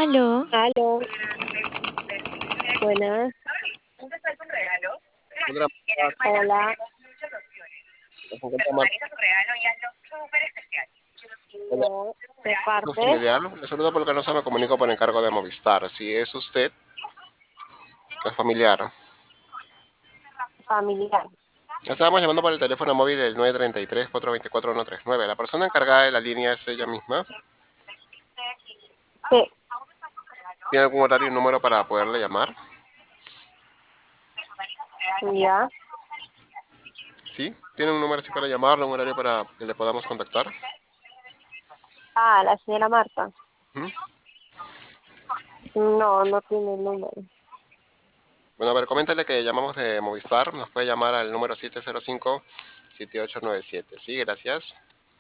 Aló, Aló, buenas. Sandra, Hola. se encuentra Marta, No, de su parte familiar. Le saludo porque no se me comunico por encargo de Movistar. Si es usted, es familiar. familiar. Estábamos llamando por el teléfono móvil del 933-424-139. La persona encargada de la línea es ella misma. Sí, ¿Tiene algún horario y número para poderle llamar? ya. ¿Sí? ¿Tiene un número así para llamarlo, un horario para que le podamos contactar? Ah, la señora Marta. ¿Mm? No, no tiene número. Bueno, a ver, coméntale que llamamos de Movistar. Nos puede llamar al número 705-7897. Sí, gracias.